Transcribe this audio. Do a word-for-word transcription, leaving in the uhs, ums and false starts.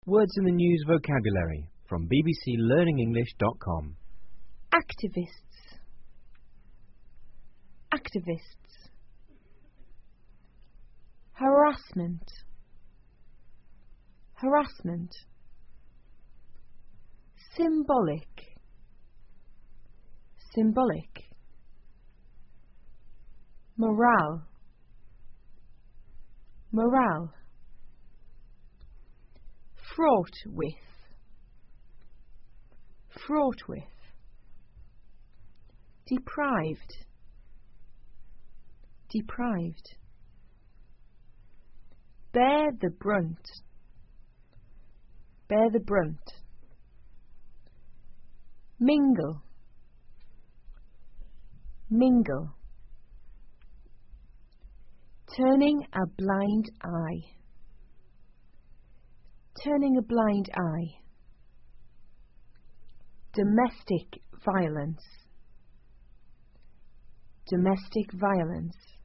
Words in the News vocabulary from b b c learning english dot com. Activists. Activists. Harassment. Harassment. Symbolic. Symbolic. Morale. Morale. Fraught with. Fraught with. Deprived. Deprived. Bear the brunt. Bear the brunt. Mingle. Mingle. Turning a blind eye. Turning a blind eye. Domestic violence. Domestic violence.